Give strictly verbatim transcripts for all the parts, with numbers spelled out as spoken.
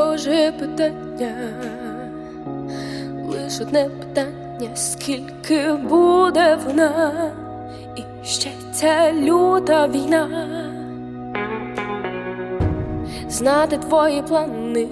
Боже, питання, лиш одне питання, скільки буде вона, і ще ця люта війна. Знати твої плани,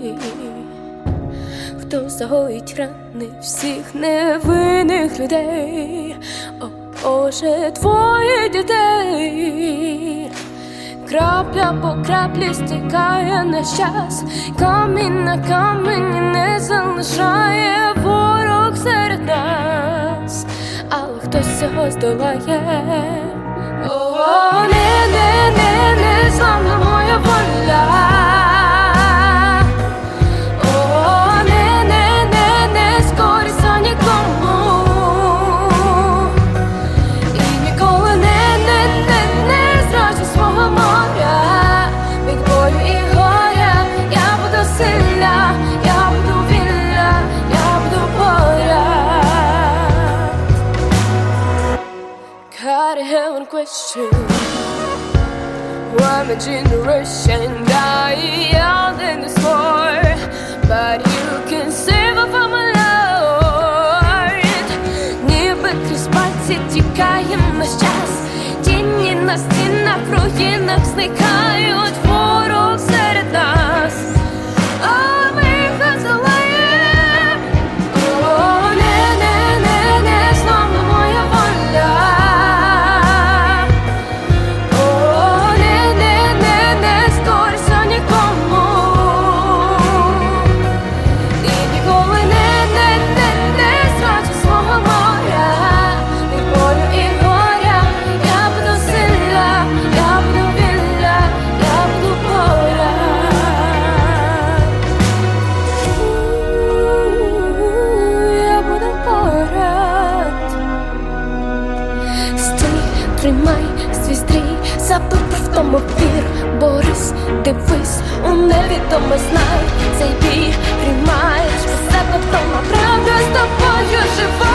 хто загоїть рани всіх невинних людей. О Боже, твоїх дітей. Крапля по краплі стікає наш час, камінь на камені не залишає ворог серед нас, але хтось цього здолає. О, не, не, не, не зламна моя воля. О, не, не, не, не скоріться нікому. І ніколи не, не, не, не зраджу свого моря. Від болю і горя я буду сильна, я буду вільна, я буду поряд. God, I have one question. Why my generation die young in this war? But you can save her from my Lord. Ніби крізь пальці тікає наш час. Тіні на стінах, в руїнах зникають, ворог серед нас, а ми їх здолаєм. О, не, не, не, не зламна моя воля. О, не, не, не, не скоріться нікому. І ніколи не, не, не, не зраджу свого моря. Від болю і горя я буду сильна, я буду вільна, я буду поряд. Я буду поряд. Стій, тримай свій стрій, забив в тому вір. Борись, дивись, у невідоме знай. Цей бій приймаєш, без себе вдома, правда з тобою жива.